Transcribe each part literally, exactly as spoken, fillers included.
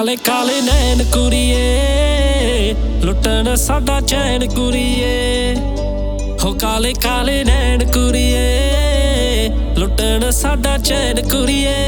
काले काले नैन कुड़िए लुटन साडा चैन कुड़िए हो काले काले नैन कुड़िए लुटन साडा चैन कुड़िए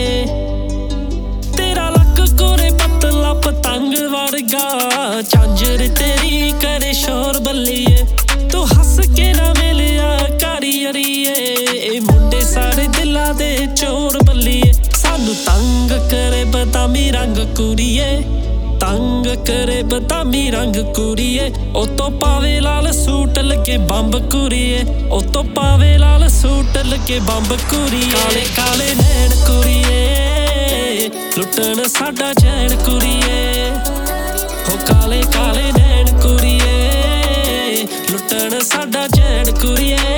तेरा लक कोरे पतला पतंग वर्गा झांझर तेरी करे शोर बल्लिए तू हस के ना मिलिया कारी अड़िए मुंडे सारे दिलां दे चोर बल्लिए सानू तंग करे बदामी रंग कुड़िए तंग करे बदामी रंग कुड़िए ओ तो पावे लाल सूट लगे बंब कुड़िए ओ तो पावे लाल सूट लगे बंब कुड़िए काले काले नैन कुड़िए लुटन साडा चैन कुड़िए हो काले काले नैन कुड़िए लुटन साडा चैन कुड़िए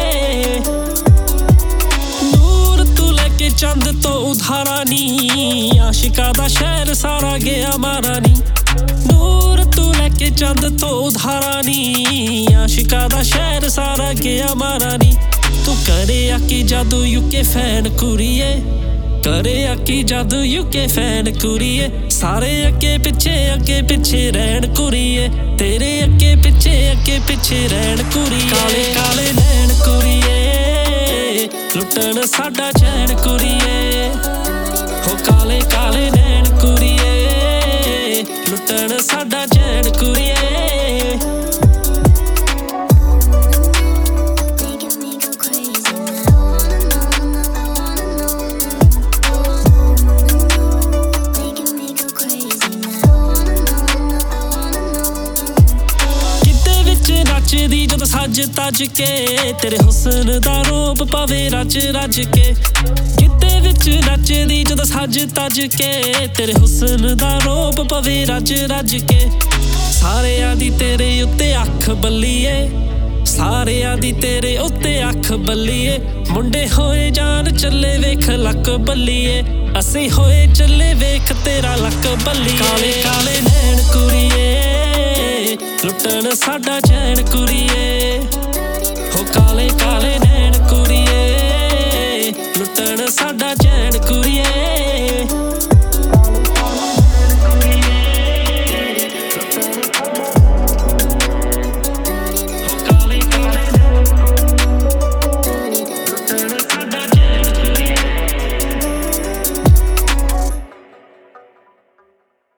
चंद तो उधारा नी आशिका दा शहर सारा गया मारा नी नूर तू लेके चंद तो उधारा नी आशिका दा शहर सारा गया मारा नी तू करे आकी जादू यूके फैन कुड़िए करे आकी जादू यूके फैन कुड़िए सारे अगे पिछे अगे पिछे रहन कुड़िए तेरे अगे पिछे अगे पिछे रहन कुड़िए काले काले नैन कुड़िए लुटन साडा चैन कुड़िए हो काले काले नैन कुड़िए लुटन साडा चैन कुड़िए नचदी जद सज तज के तेरे हुसन दा रूप पावे रच रच के किते विच नचदी जद सज तज के तेरे हुसन दा रूप पावे रच रच के सारे आदि तेरे उत्ते अख बल्लिए सारे आदि तेरे उत्ते अख बल्लिए मुंडे होए जान चले वेख लक बल्लिए असी होए चले वेख तेरा लक बल्ली काले काले नैन कुड़िए लुटन साडा चैन कुड़िए हो काले काले नैन कुड़िए लुटन साडा